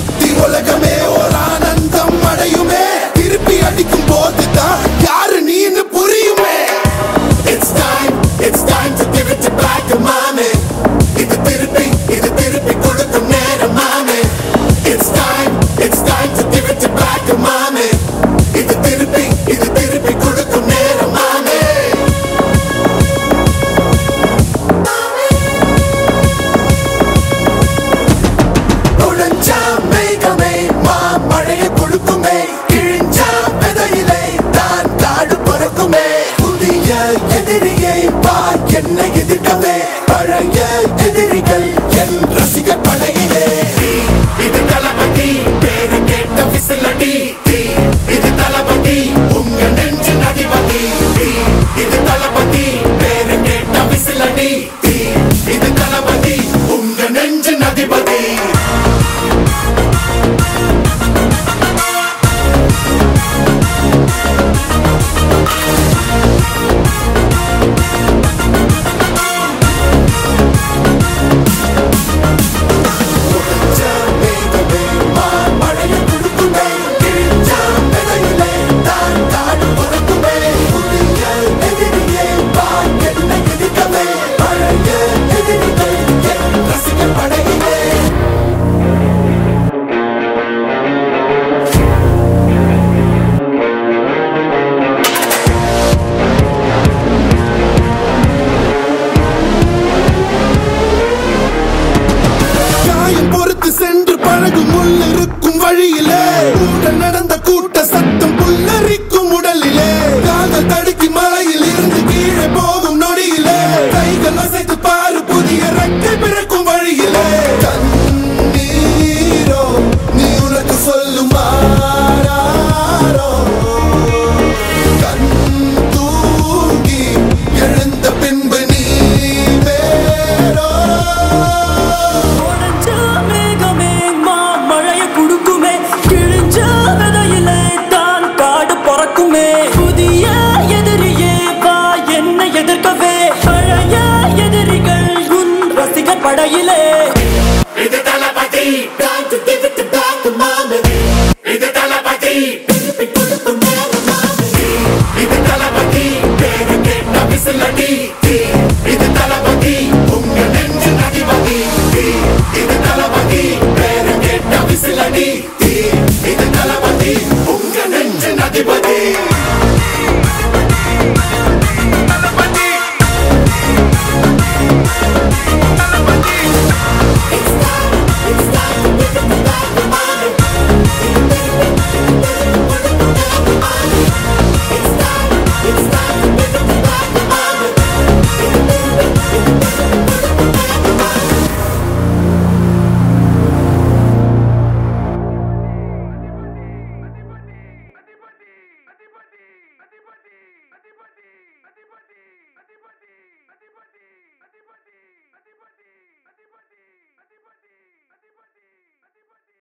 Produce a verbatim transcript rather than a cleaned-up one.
சுத்தி உலகமே ஒரு ஆனந்தம் அடையுமே திருப்பி அடிக்கும் போதுதான் யாரு நீன்னு புரியுமே. It's time, it's time to give it back to mommy. இது திருப்பி இது திருப்பி கொடுக்கும் நேரம் மாமே. It's time, it's time to give it back to mommy. இது திருப்பி இது திருப்பி கொடுக்கும் நேரம் மாமே. உடைஞ்சா மேகமே மாமழையை கொடுக்குமே கிழிஞ்சா விதையிலே தான் காடு பிறக்குமே. புதிய எதிரியை பார் என்ன எதிர்க்கவே பழைய எதிரிகள் என் ரசிகர் படையிலே. இது தளபதி பேரு கேட்ட விசிலடி இது தளபதி உங்க நெஞ்சு அதிபதி. இது தளபதி பேரு கேட்ட விசிலடி இது தளபதி உங்க நெஞ்சு அதிபதி. சென்று பழகும் உள்ளிருக்கும் வழியிலே உடன் நடந்த கூட்ட சத்தம் புல்லரிக்கும் உடலிலே காதல் தடுக்கி மலையில் இருந்து கீழே போகும் நொடியிலே கைகள் அசைத்து பாரு புதிய ரெக்கை பிறக்கும் வழியிலே. கண்ணீரோ நீ உனக்கு சொல்லும் ஆராரோ கண் தூங்கி எழுந்த பின்பு நீ வேறோ. புதிய எதிரியே வா என்னை எதிர்க்கவே பழைய எதிரிகள் உன் ரசிகர் படையிலே.